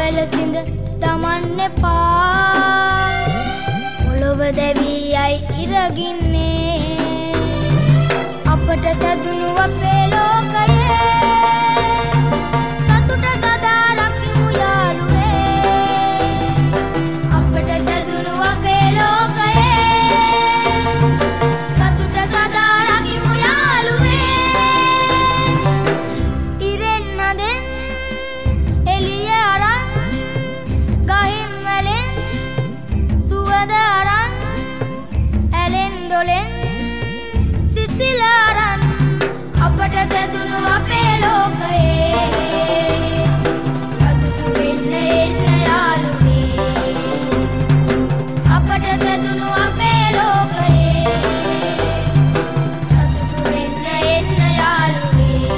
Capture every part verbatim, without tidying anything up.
එලසිඳ දමන්න එපා පොළොව දැවී යයි ඉරගින්නේ අපට සැදුණු අපේ ලෝකයේ සතුට සදා රකිමු යාළුවේ අපට සැදුණු අපේ ලෝකයේ සතුට සදා රකිමු යාළුවේ ඉරෙන් නදෙන් එළිය අරන් ගහින් වැලෙන් තුවද අරන් ඇලෙන් දොලෙන් සිසිල අරන් අපට සැදුණු අපේ ලෝකයේ සතුටු වෙන්න එන්න යාළුවේ අපට සැදුණු අපේ ලෝකයේ සතුටු වෙන්න එන්න යාළුවේ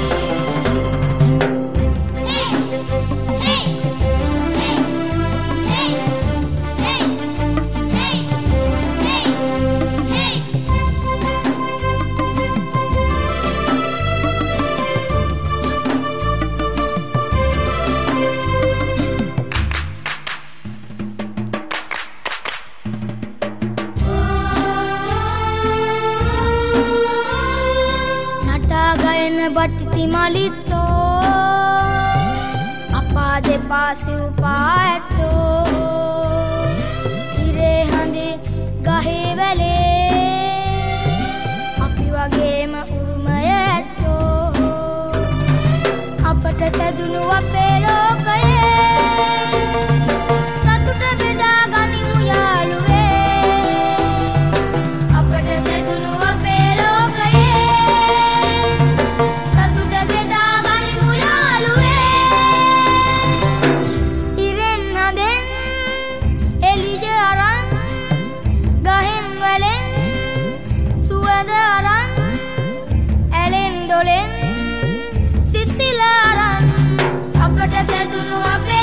hey hey hey hey hey hey hey නටා ගයන බටිති මලිත්තෝ අපා දෙපා සිව්පා ඇත්තෝ ඉරේ හඳේ ගහේ වැලේ අපි වගේම උරුමය ඇත්තෝ අපට සැදුණු අපේ ලෝකයේ සතුට බෙදා ගනිමු යාළුවේ අපට සැදුණු අපේ ලෝකයේ සතුට බෙදා ගනිමු යාළුවේ ඉරෙන් නදෙන් එළිය අරන් ගහෙන් වැලෙන් සුවඳ අරන් ඇලෙන් දොලෙන් සිසිල අරන් අපට සැදුණු අපේ